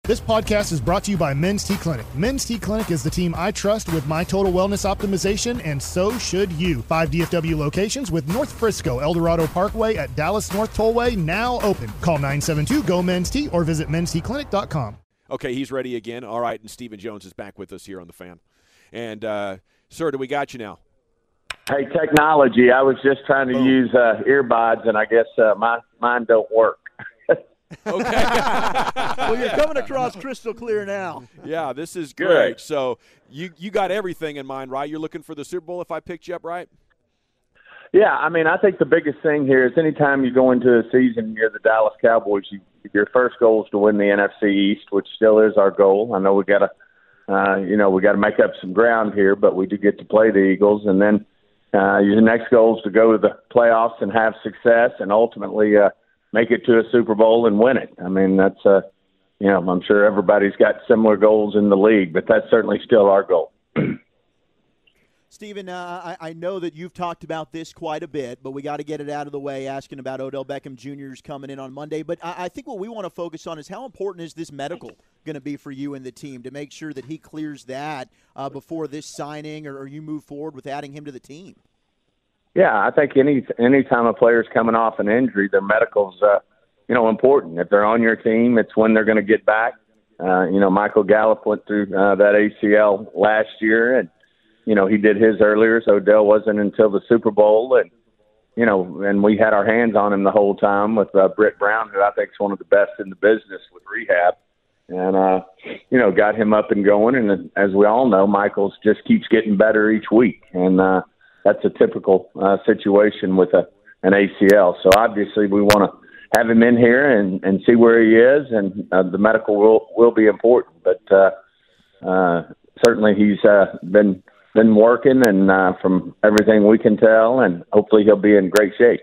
This podcast is brought to you by Men's T Clinic. Men's T Clinic is the team I trust with my total wellness optimization, and so should you. 5 DFW locations with North Frisco, Eldorado Parkway at Dallas North Tollway now open. Call 972-GO-MEN'S-T or visit mensteclinic.com. Okay, he's ready again. All right, and Stephen Jones is back with us here on The Fan. And, sir, do we got you now? Hey, technology. I was just trying to use earbuds, and I guess mine don't work. Okay. Well, you're coming across crystal clear now. Yeah, this is great. Good. So you got everything in mind, right? You're looking for the Super Bowl if I picked you up right? Yeah, I mean, I think the biggest thing here is anytime you go into a season, you're the Dallas Cowboys, your first goal is to win the NFC East, which still is our goal. I know we got to make up some ground here, but we do get to play the Eagles. And then your next goal is to go to the playoffs and have success and ultimately make it to a Super Bowl and win it. I mean, that's, I'm sure everybody's got similar goals in the league, but that's certainly still our goal. Stephen, I know that you've talked about this quite a bit, but we got to get it out of the way, asking about Odell Beckham Jr.'s coming in on Monday. But I think what we want to focus on is how important is this medical going to be for you and the team to make sure that he clears that before this signing or you move forward with adding him to the team? Yeah, I think any time a player's coming off an injury, their medical's important. If they're on your team, it's when they're going to get back. Michael Gallup went through that ACL last year, and he did his earlier, so Odell wasn't until the Super Bowl, and we had our hands on him the whole time with Britt Brown, who I think is one of the best in the business with rehab, and got him up and going. And as we all know, Michael's just keeps getting better each week, and that's a typical situation with an ACL. So obviously we want to have him in here and see where he is, and the medical will be important. But certainly he's been working, and from everything we can tell, and hopefully he'll be in great shape.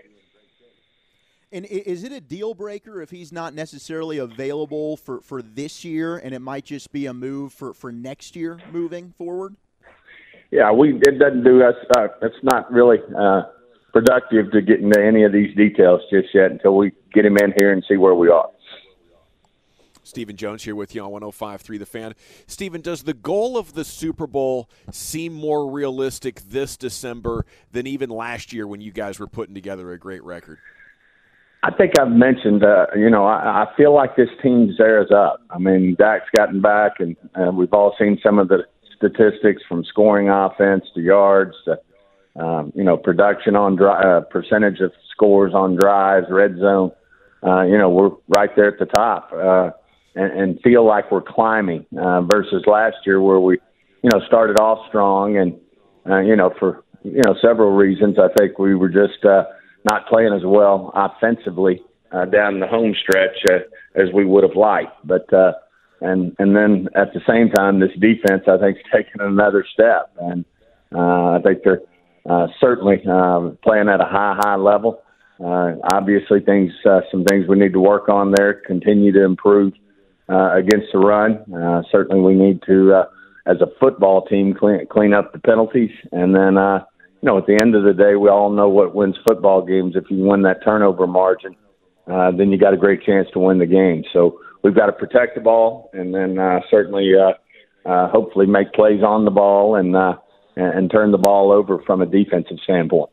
And is it a deal breaker if he's not necessarily available for this year, and it might just be a move for next year moving forward? Yeah, it doesn't do us. It's not really productive to get into any of these details just yet until we get him in here and see where we are. Stephen Jones here with you on 105.3 The Fan. Stephen, does the goal of the Super Bowl seem more realistic this December than even last year when you guys were putting together a great record? I think I've mentioned, I feel like this team zares up. I mean, Dak's gotten back, and we've all seen some of the statistics from scoring offense to yards to, production on percentage of scores on drives, red zone. We're right there at the top and feel like we're climbing versus last year where we, started off strong and, for, several reasons. I think we were just not playing as well offensively down the home stretch as we would have liked. But and then at the same time, this defense, I think, is taking another step. And I think they're certainly playing at a high level. Obviously, some things we need to work on there, continue to improve against the run. Certainly we need to, as a football team, clean up the penalties. And then, at the end of the day, we all know what wins football games. If you win that turnover margin, then you got a great chance to win the game. So we've got to protect the ball, and then certainly, hopefully, make plays on the ball and turn the ball over from a defensive standpoint.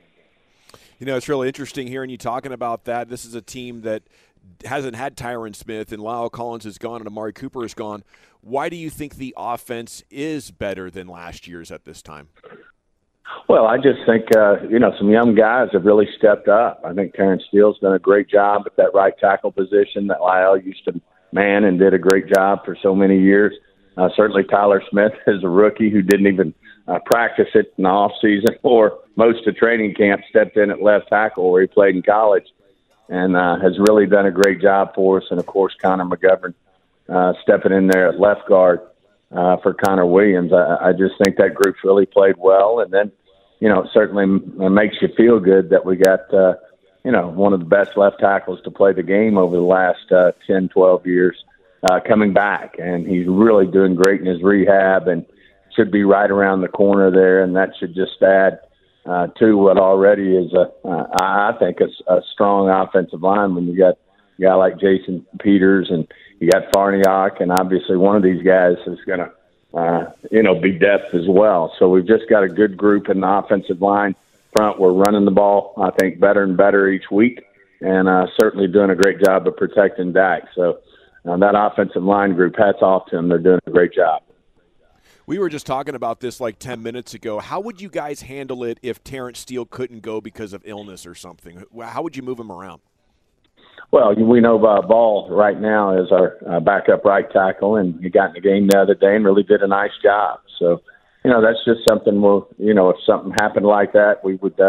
It's really interesting hearing you talking about that. This is a team that hasn't had Tyron Smith, and Lyle Collins is gone, and Amari Cooper is gone. Why do you think the offense is better than last year's at this time? Well, I just think, some young guys have really stepped up. I think Terrence Steele's done a great job at that right tackle position that Lyle used to man and did a great job for so many years. Certainly Tyler Smith is a rookie who didn't even practice it in the offseason or most of training camp, stepped in at left tackle where he played in college and has really done a great job for us. And, of course, Connor McGovern stepping in there at left guard for Connor Williams. I just think that group's really played well. And then, it certainly makes you feel good that we got, one of the best left tackles to play the game over the last 10, 12 years coming back. And he's really doing great in his rehab and should be right around the corner there. And that should just add to what already is, I think, a strong offensive line when you got, a guy like Jason Peters, and you got Farniok, and obviously one of these guys is going to, be depth as well. So we've just got a good group in the offensive line front. We're running the ball, I think, better and better each week, and certainly doing a great job of protecting Dak. So that offensive line group, hats off to them. They're doing a great job. We were just talking about this like 10 minutes ago. How would you guys handle it if Terrence Steele couldn't go because of illness or something? How would you move him around? Well, we know Ball right now is our backup right tackle, and he got in the game the other day and really did a nice job. So, that's just something if something happened like that, we would,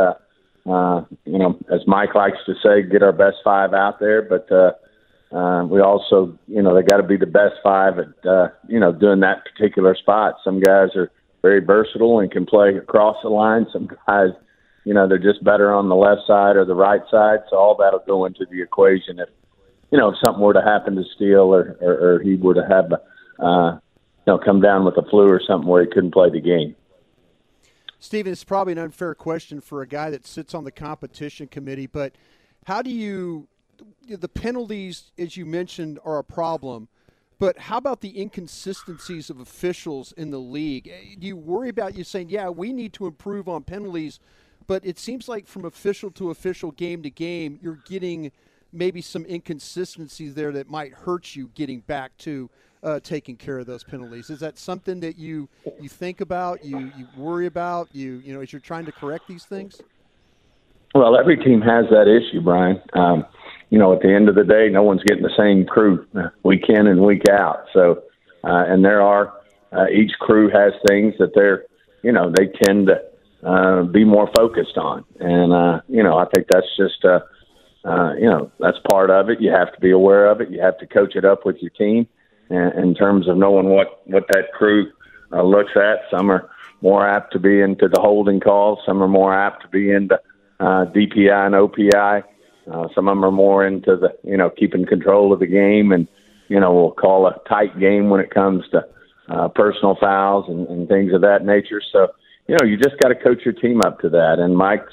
as Mike likes to say, get our best five out there. But we also, they got to be the best five at, doing that particular spot. Some guys are very versatile and can play across the line. Some guys, they're just better on the left side or the right side. So all that'll go into the equation if something were to happen to Steele or he were to have, come down with a flu or something where he couldn't play the game. Steven, it's probably an unfair question for a guy that sits on the competition committee, but how do you – the penalties, as you mentioned, are a problem, but how about the inconsistencies of officials in the league? Do you worry about you saying, yeah, we need to improve on penalties, but it seems like from official to official, game to game, you're getting maybe some inconsistencies there that might hurt you getting back to taking care of those penalties. Is that something that you think about, you worry about, as you're trying to correct these things? Well, every team has that issue, Brian. At the end of the day, no one's getting the same crew week in and week out. So, and there are, each crew has things that they tend to be more focused on. And, I think that's just, that's part of it. You have to be aware of it. You have to coach it up with your team in terms of knowing what that crew looks at. Some are more apt to be into the holding calls. Some are more apt to be into DPI and OPI. Some of them are more into the, keeping control of the game, and, we'll call a tight game when it comes to personal fouls and things of that nature. So, you just got to coach your team up to that. And Mike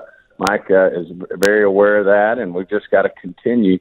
is very aware of that, and we've just got to continue,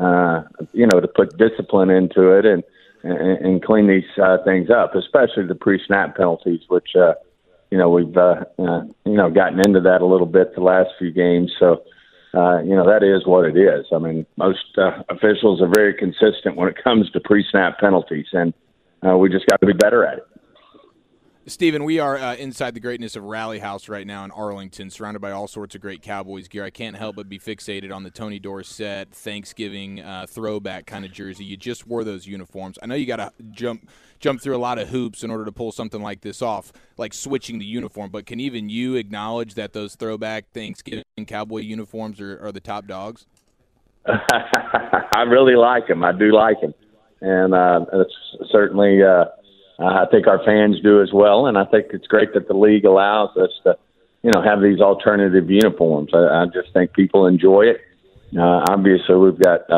to put discipline into it and clean these things up, especially the pre-snap penalties, which, we've, gotten into that a little bit the last few games. So, that is what it is. I mean, most officials are very consistent when it comes to pre-snap penalties, and we just got to be better at it. Steven, we are inside the greatness of Rally House right now in Arlington, surrounded by all sorts of great Cowboys gear. I can't help but be fixated on the Tony Dorsett Thanksgiving throwback kind of jersey. You just wore those uniforms. I know you got to jump through a lot of hoops in order to pull something like this off, like switching the uniform. But can even you acknowledge that those throwback Thanksgiving Cowboy uniforms are the top dogs? I really like them. I do like them. And it's certainly I think our fans do as well, and I think it's great that the league allows us to, have these alternative uniforms. I just think people enjoy it. Obviously, we've got,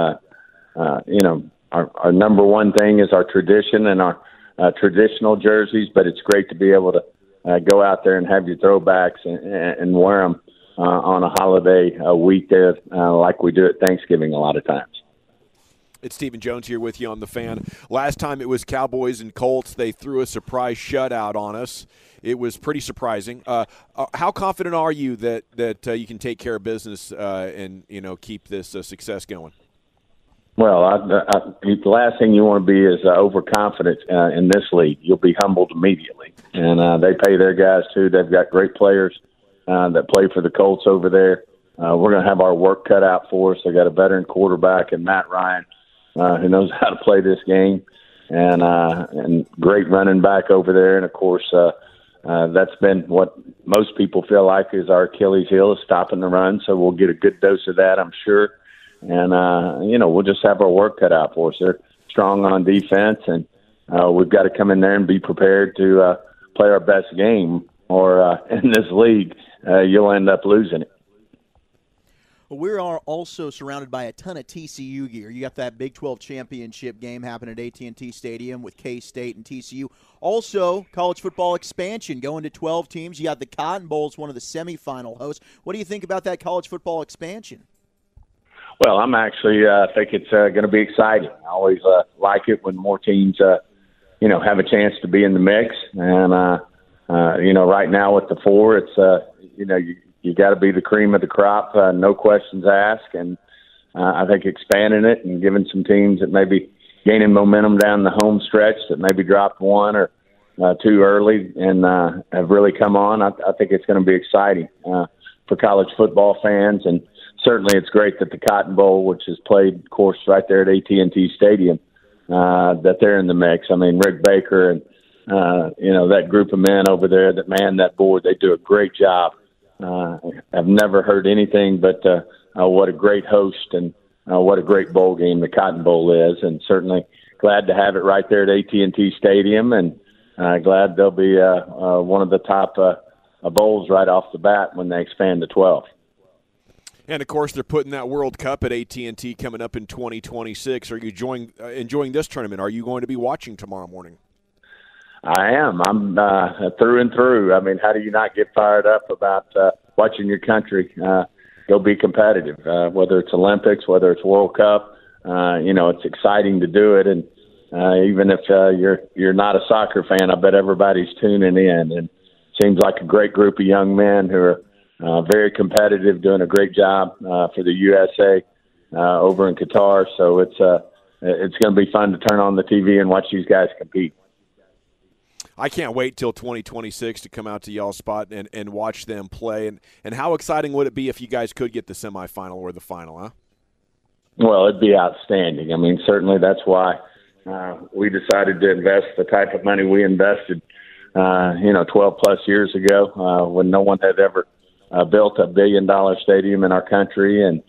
our number one thing is our tradition and our traditional jerseys, but it's great to be able to go out there and have your throwbacks and wear them on a holiday week there, like we do at Thanksgiving a lot of times. It's Stephen Jones here with you on The Fan. Last time it was Cowboys and Colts. They threw a surprise shutout on us. It was pretty surprising. How confident are you that you can take care of business and keep this success going? Well, the last thing you want to be is overconfident in this league. You'll be humbled immediately. And they pay their guys, too. They've got great players that play for the Colts over there. We're going to have our work cut out for us. They got a veteran quarterback in Matt Ryan, who knows how to play this game, and great running back over there. And, of course, that's been what most people feel like is our Achilles heel, is stopping the run. So we'll get a good dose of that, I'm sure. And, we'll just have our work cut out for us. They're strong on defense, and we've got to come in there and be prepared to play our best game, or in this league, you'll end up losing it. We are also surrounded by a ton of TCU gear. You got that Big 12 championship game happening at AT&T Stadium with K-State and TCU. Also, college football expansion going to 12 teams. You got the Cotton Bowl as one of the semifinal hosts. What do you think about that college football expansion? Well, I'm actually think it's going to be exciting. I always like it when more teams, have a chance to be in the mix. And right now with the 4, it's you got to be the cream of the crop, no questions asked. And I think expanding it and giving some teams that maybe gaining momentum down the home stretch that maybe dropped 1 or 2 early and have really come on. I think it's going to be exciting for college football fans, and certainly it's great that the Cotton Bowl, which is played, of course, right there at AT&T Stadium, that they're in the mix. I mean, Rick Baker and that group of men over there that man that board, they do a great job. I've never heard anything but what a great host and what a great bowl game the Cotton Bowl is, and certainly glad to have it right there at AT&T Stadium, and glad they'll be one of the top bowls right off the bat when they expand to 12. And, of course, they're putting that World Cup at AT&T coming up in 2026. Are you enjoying this tournament? Are you going to be watching tomorrow morning? I am. I'm through and through. I mean, how do you not get fired up about watching your country go be competitive, whether it's Olympics, whether it's World Cup? It's exciting to do it. And even if you're not a soccer fan, I bet everybody's tuning in. And it seems like a great group of young men who are very competitive, doing a great job for the USA over in Qatar. So it's going to be fun to turn on the TV and watch these guys compete. I can't wait till 2026 to come out to y'all's spot and watch them play. And how exciting would it be if you guys could get the semifinal or the final, huh? Well, it'd be outstanding. I mean, certainly that's why we decided to invest the type of money we invested, 12-plus years ago when no one had ever built a $1 billion stadium in our country. And,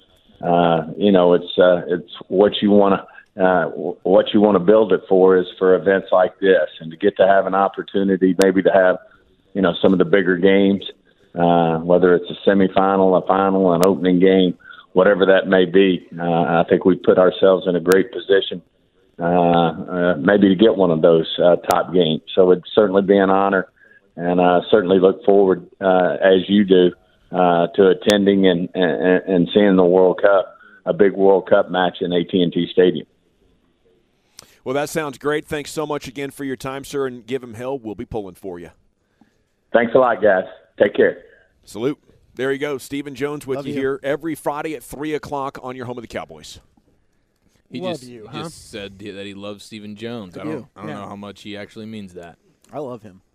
it's what you want to build it for is for events like this, and to get to have an opportunity maybe to have, some of the bigger games, whether it's a semifinal, a final, an opening game, whatever that may be. I think we put ourselves in a great position maybe to get one of those top games. So it'd certainly be an honor, and certainly look forward, as you do, to attending and seeing the World Cup, a big World Cup match in AT&T Stadium. Well, that sounds great. Thanks so much again for your time, sir, and give him hell. We'll be pulling for you. Thanks a lot, guys. Take care. Salute. There you go. Stephen Jones with you here every Friday at 3 o'clock on your home of the Cowboys. He just said that he loves Stephen Jones. I don't know how much he actually means that. I love him.